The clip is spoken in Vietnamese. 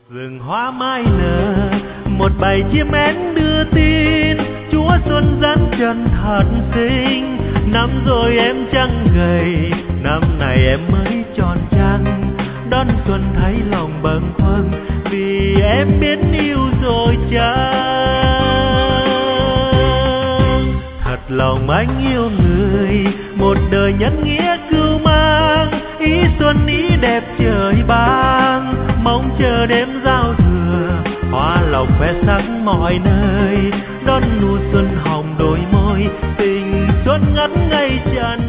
Rừng hoa mai nở, một bầy chim én đưa tin, Chúa Xuân dẫn chân thật xinh. Năm rồi em chẳng gầy, năm này em mới tròn trăng. Đón xuân thấy lòng bâng khuâng, vì em biết yêu rồi chăng. Thật lòng anh yêu người, một đời nhân nghĩa cưu mang. Ý xuân ý đẹp trời ban, mong chờ đêm giao thừa, hoa lộc khoe sắc mọi nơi. Đón mùa xuân hồng đôi môi, tình xuân ngất ngây tràn